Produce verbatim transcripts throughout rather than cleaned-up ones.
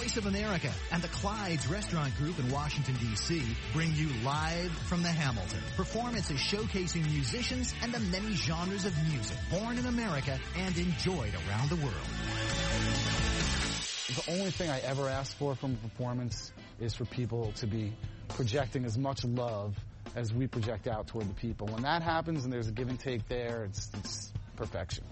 Voice of America and the Clyde's Restaurant Group in Washington, D C bring you Live from the Hamilton. Performances showcasing musicians and the many genres of music born in America and enjoyed around the world. The only thing I ever ask for from a performance is for people to be projecting as much love as we project out toward the people. When that happens and there's a give and take there, it's, it's perfection.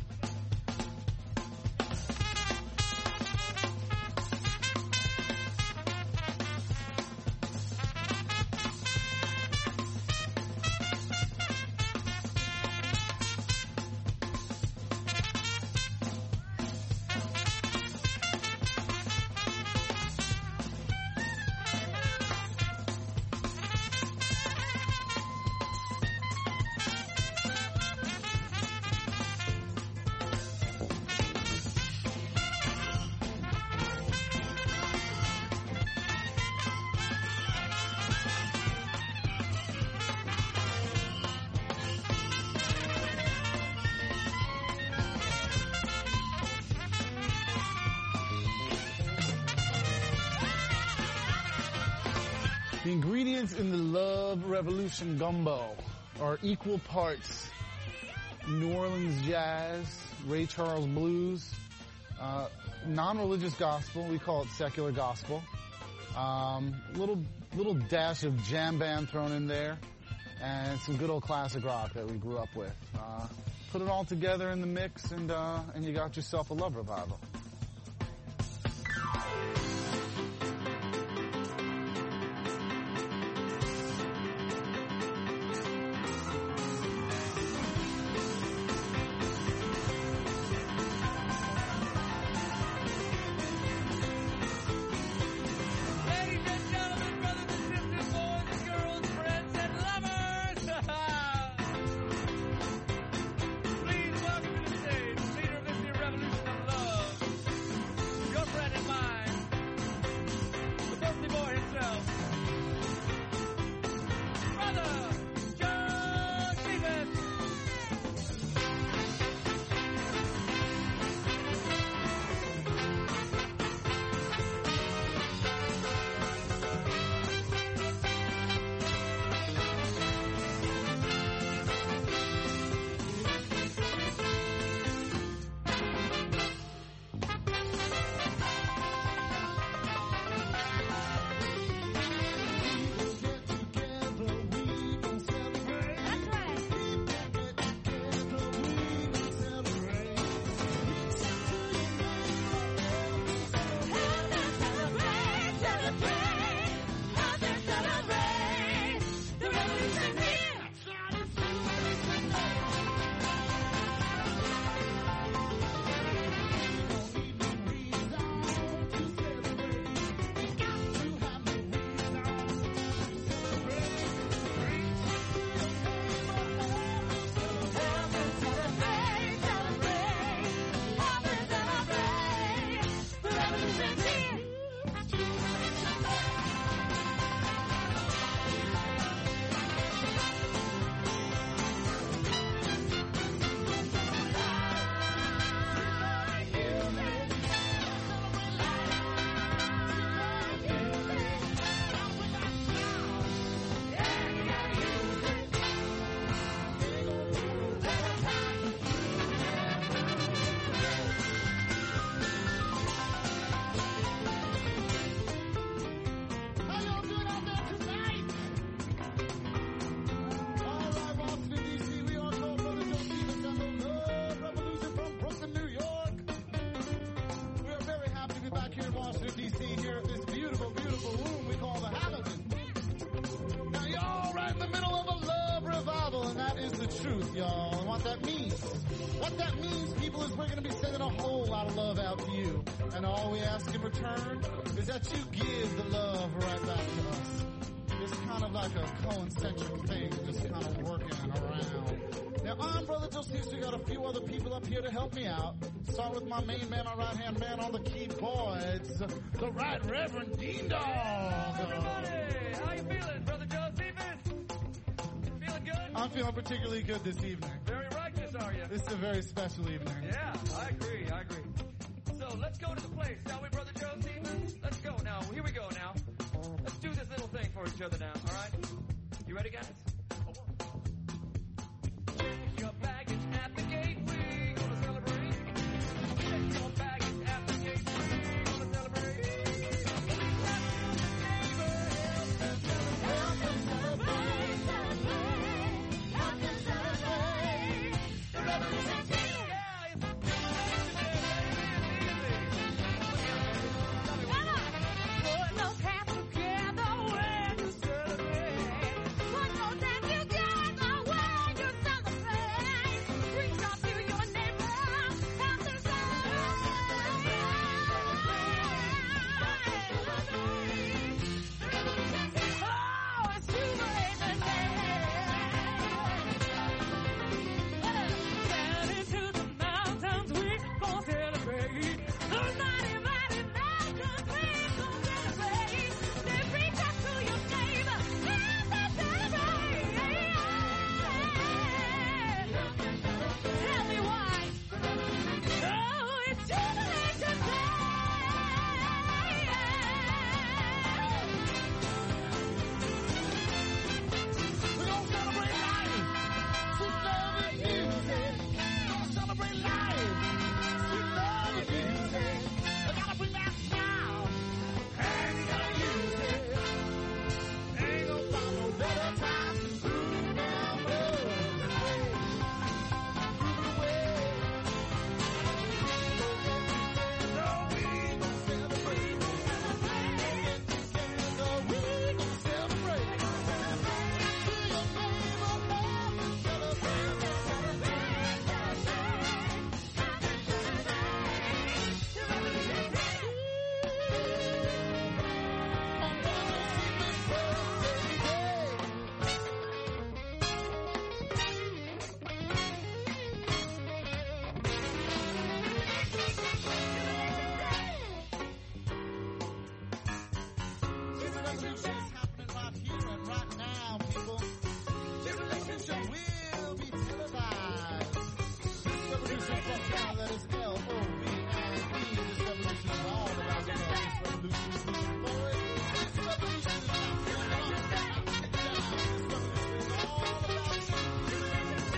The ingredients in the Love Revolution gumbo are equal parts New Orleans jazz, Ray Charles blues, uh, non-religious gospel, we call it secular gospel, um, little little dash of jam band thrown in there, and some good old classic rock that we grew up with. Uh, put it all together in the mix, and uh, and you got yourself a love revival. And all we ask in return is that you give the love right back to us. It's kind of like a concentric thing, just kind of working around. Now, I'm Brother Josephus. We got a few other people up here to help me out. Start with my main man, our right-hand man on the keyboards, the Right Reverend Dean Dog. Everybody, how you feeling, Brother Josephus? Feeling good? I'm feeling particularly good this evening. Very righteous, are you? This is a very special evening. Yeah, I agree, I agree. So let's go to the place, shall we, Brother Josie? Let's go now. Here we go now. Let's do this little thing for each other now, all right? You ready, guys? Your baggage at the gate, we gonna celebrate. Your baggage at the gate, we gonna celebrate. Help them celebrate, celebrate, help them celebrate. The revolution, yeah, it's a put those hands together when you celebrate. Put those hands together when you celebrate. Reach out to your neighbor, help them celebrate. Oh, it's jubilation day. Down into the mountains we gon' celebrate. Those mighty, mighty mountains we gon' celebrate. Then reach out to your neighbor, help them celebrate. Tell me why. Oh, it's jubilation day. We're gonna celebrate life. Sweet love and music. Gonna celebrate life. Sweet love and music. I gotta bring that smile. And you gotta use it. Ain't gonna find no better time to groove down the road. Groove it away. So we gonna celebrate. So we gonna celebrate. To your neighbor, help them celebrate. This revolution is happening right here and right now, people. This revolution will be televised. This revolution from Canada that is L O V I E. This revolution is all about love. This revolution is moving forward. This revolution is not going on. This revolution is all about you. This revolution is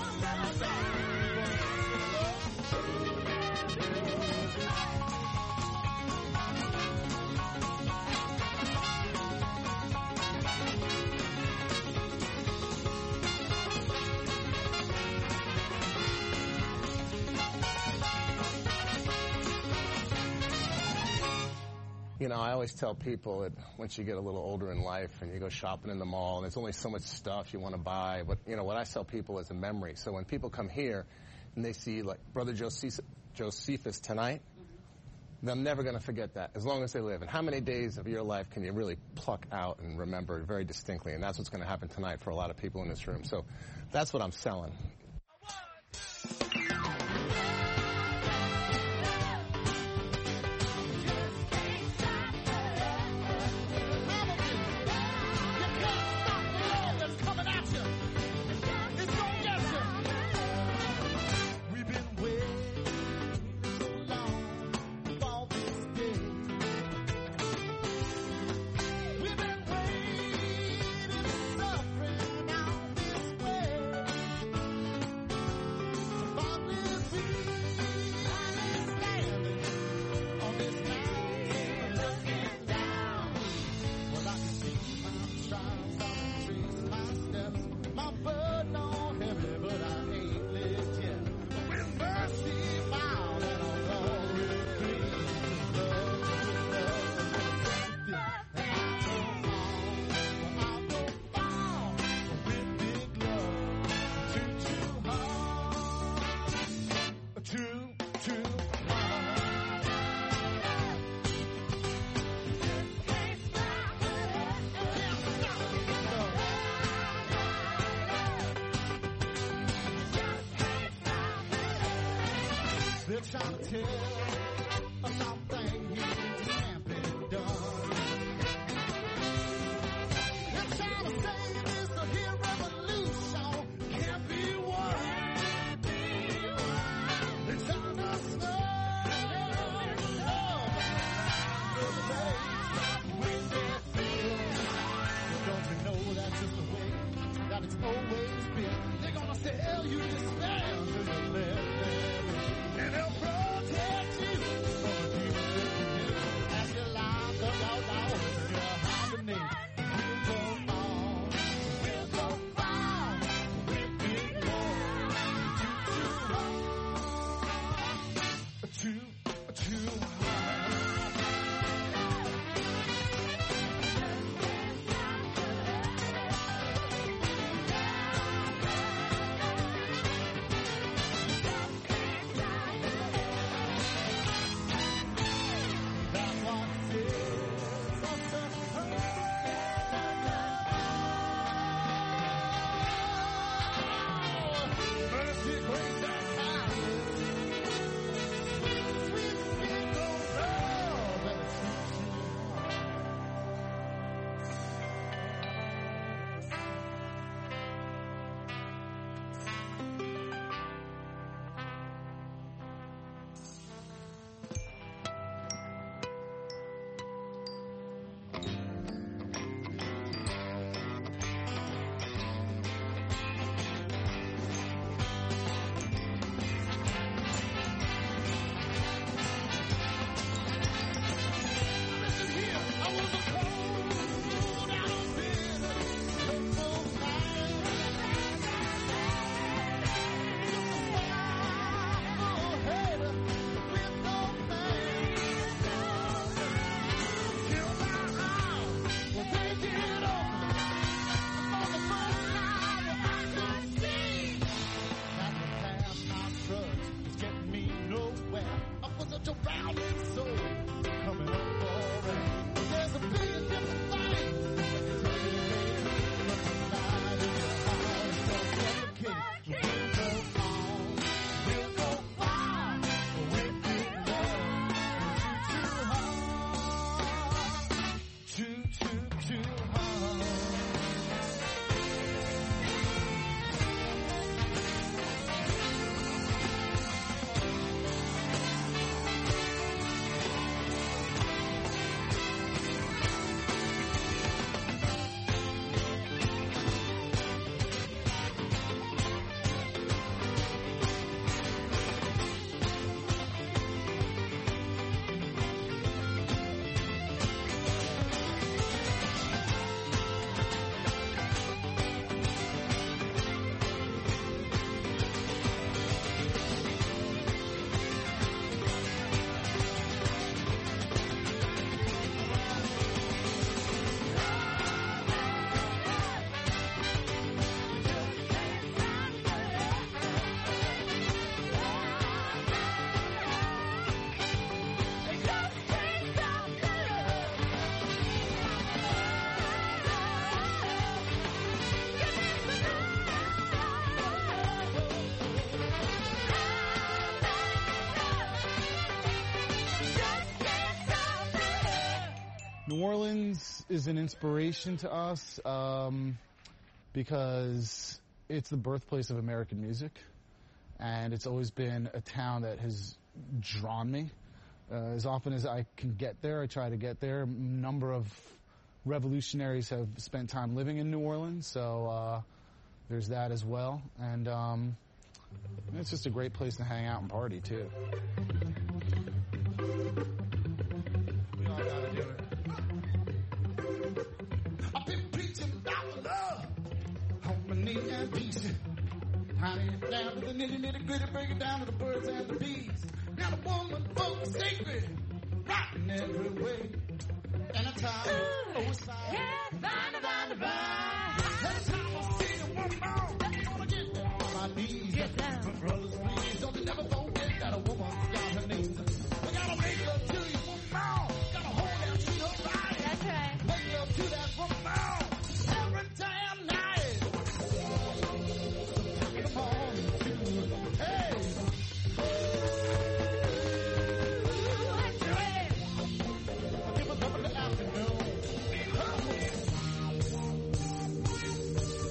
You know, I always tell people that once you get a little older in life and you go shopping in the mall, and there's only so much stuff you want to buy. But, you know, what I tell people is a memory. So when people come here and they see, like, Brother Josephus, Josephus tonight, they're never going to forget that as long as they live. And how many days of your life can you really pluck out and remember very distinctly? And that's what's going to happen tonight for a lot of people in this room. So that's what I'm selling. We've been waiting so long for this day. We've been waiting and suffering out this way. Finally see, finally standing on this mountain looking down. Well, I can see my strides, I can trace my steps. My burden all heavy, but I ain't lived yet. With mercy found and a glory clean. Love, love, and I go on, I go far with big love. Too, too hard, too, too hard. They're trying to tell us something here can't be done. They're trying to say this here revolution can't be won. They're trying to snub sell you this spell to the left, and they'll protect you from the demons as you lie the out out in your hibernate. We'll go on, we'll go far with big love. Too, too, too hard. New Orleans is an inspiration to us um, because it's the birthplace of American music, and it's always been a town that has drawn me. Uh, as often as I can get there, I try to get there. A number of revolutionaries have spent time living in New Orleans, so uh, there's that as well. And um, it's just a great place to hang out and party, too. We all gotta do it. I've been preaching about the love, harmony and peace. Honey, it down to the nitty nitty gritty, break it down to the birds and the bees. Now the woman folk is sacred, right in every way. And a time, oh, it's fine. Yeah, fine, fine, fine. Every time I see a woman, I'm gonna get down on my knees. Get down. But brothers, please, don't you never forget that a woman's got her knees. We gotta make love to you, woman. Gotta hold that, treat her right. That's right. Make love to that woman every damn night. Come on, hey. Give us up in the afternoon.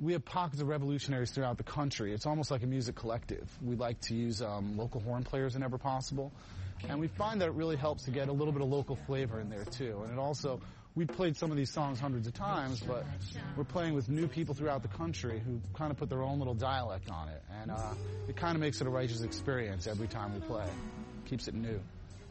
we have pockets of revolutionaries throughout the country. It's almost like a music collective. We like to use um, local horn players whenever possible. And we find that it really helps to get a little bit of local flavor in there, too. And it also, we've played some of these songs hundreds of times, but we're playing with new people throughout the country who kind of put their own little dialect on it. And uh, it kind of makes it a righteous experience every time we play. Keeps it new.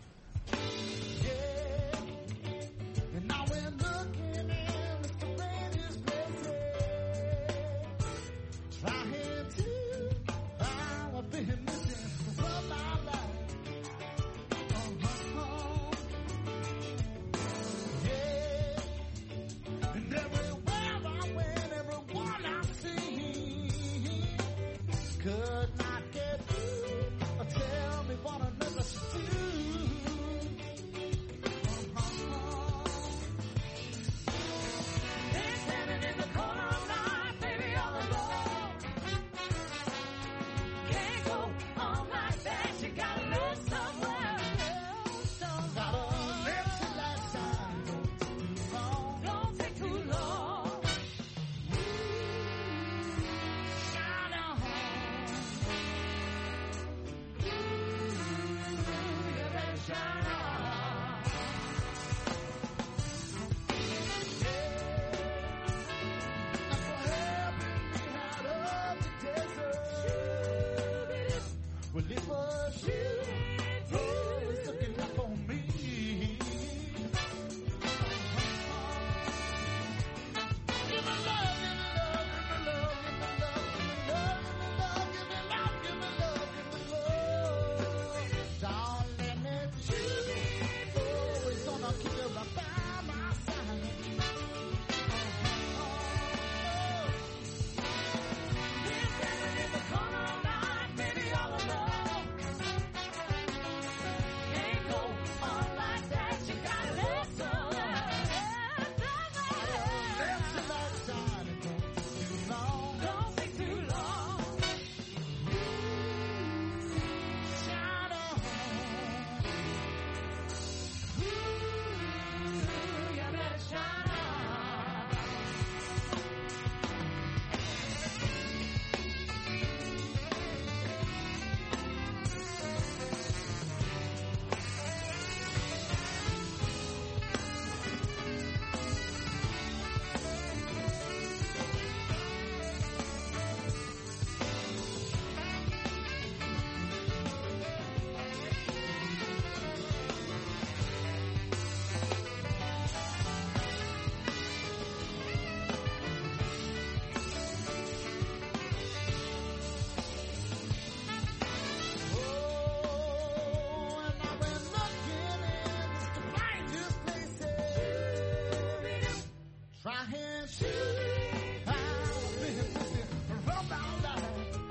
And now we're looking in the strangest places, trying to find what we've been missing from our life. Uh-huh. Yeah. And everywhere I went, everyone I see could not get through or tell me what another should do. Well, it was you who was looking up for me. Give me love, give me love, give me love, give me love, give me love, give me love, give me love. Darling, it's you always gonna keep you right by my side. Been standing in the corner all night, baby, all alone. Trying to find what we've been missing from our life.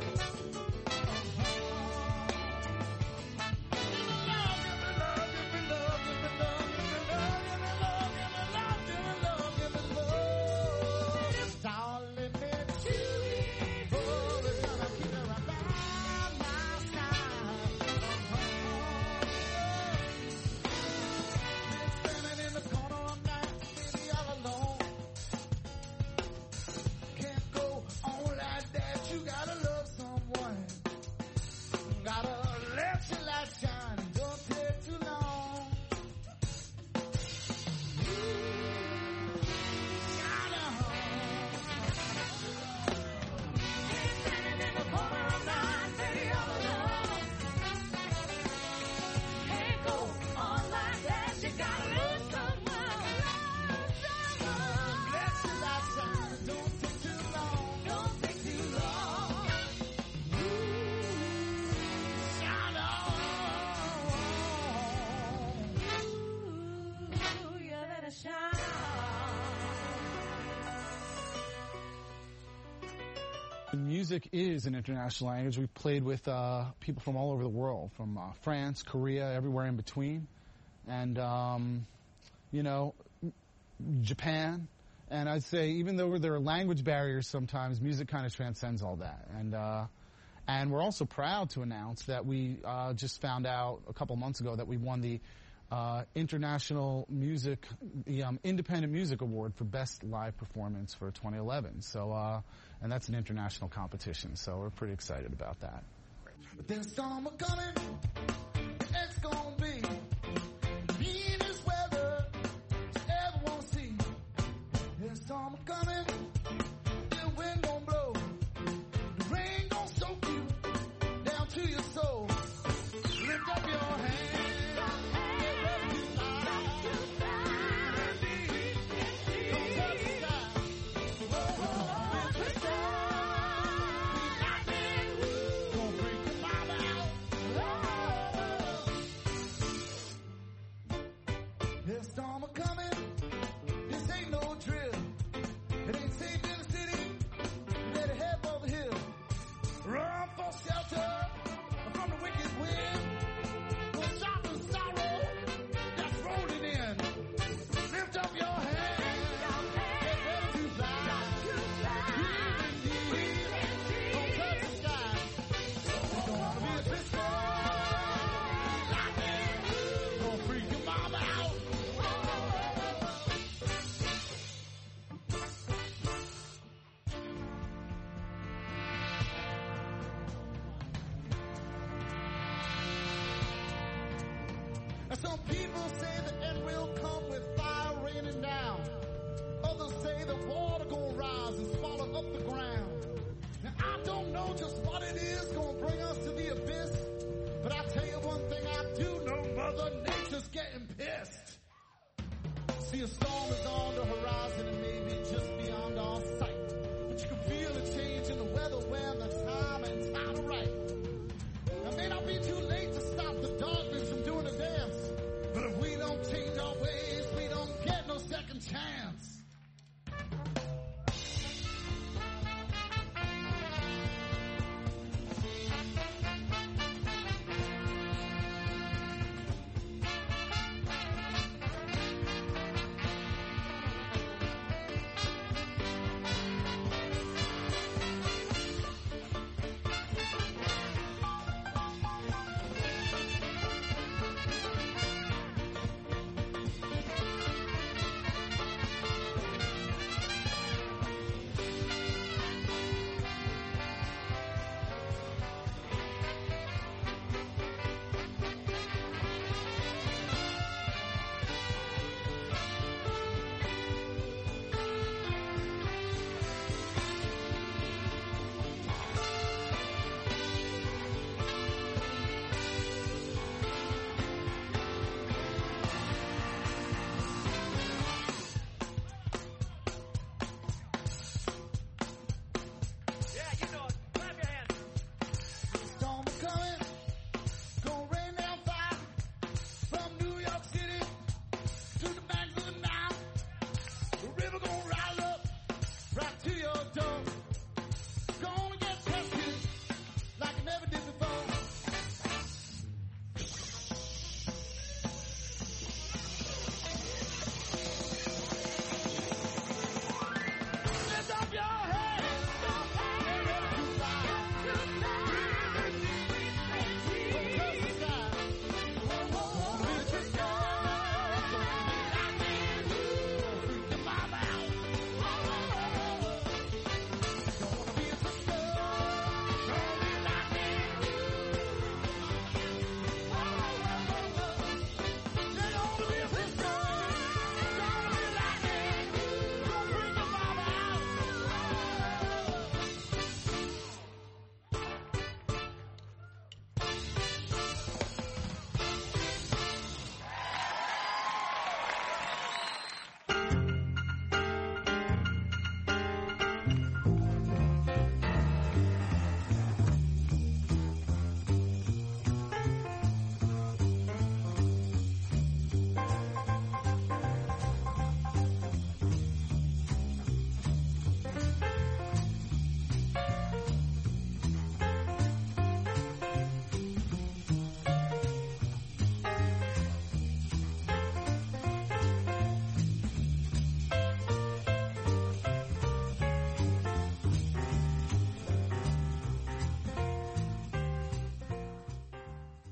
Music is an international language. We've played with uh, people from all over the world, from uh, France, Korea, everywhere in between, and, um, you know, Japan. And I'd say even though there are language barriers sometimes, music kind of transcends all that. And uh, and we're also proud to announce that we uh, just found out a couple months ago that we won the uh, International Music, the um, Independent Music Award for Best Live Performance for twenty eleven. So, uh, and that's an international competition. So we're pretty excited about that. But there's summer coming, it's gonna be meanest weather you ever wanna see. There's summer coming, the wind gonna blow, the rain gonna soak you down to your soul. Lift up your hand, get ready to fly. Don't touch the sky. Oh, oh, it's the sky. Gonna break your mind out. There's summer coming. This ain't no drill. It ain't safe in the city. You better head for the hill. Run for shelter from the wicked wind. No shock of sorrow that's rolling in. Lift up your hand. Get ready to fly. Breathe in deep. Don't touch the sky. It's gonna be a pistol. Lightning. Gonna freak your mama out. And some people say the end will come with fire raining down. Others say the water gonna rise and swallow up the ground. Now I don't know just what it is gonna bring us to the abyss, but I tell you one thing I do know: Mother Nature's getting pissed. See, a storm is on the horizon and maybe